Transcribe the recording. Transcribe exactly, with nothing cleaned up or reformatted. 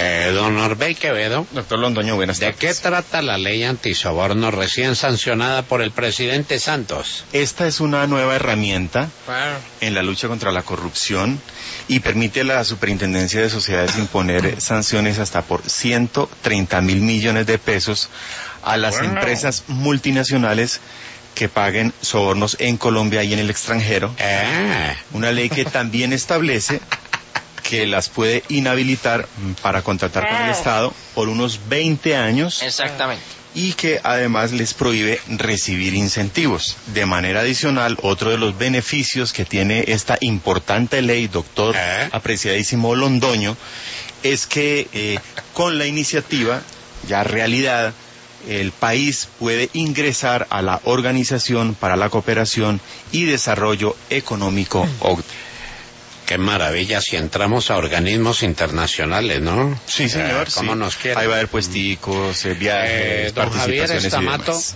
Eh, don Orbey Quevedo. Doctor Londoño, buenas tardes. ¿De qué trata la ley antisoborno recién sancionada por el presidente Santos? Esta es una nueva herramienta Claro. en la lucha contra la corrupción y permite a la Superintendencia de Sociedades imponer sanciones hasta por ciento treinta mil millones de pesos a las Bueno. empresas multinacionales que paguen sobornos en Colombia y en el extranjero. Eh. Una ley que también establece que las puede inhabilitar para contratar con el Estado por unos veinte años. Exactamente. Y que además les prohíbe recibir incentivos. De manera adicional, otro de los beneficios que tiene esta importante ley, doctor ¿Eh? apreciadísimo Londoño, es que eh, con la iniciativa, ya realidad, el país puede ingresar a la Organización para la Cooperación y Desarrollo Económico O C D E. Qué maravilla si entramos a organismos internacionales, ¿no? Sí, señor. Eh, ¿Cómo sí. nos quieren? Ahí va a haber puesticos, eh, viajes, Eh, don Javier participaciones y Estamato, demás.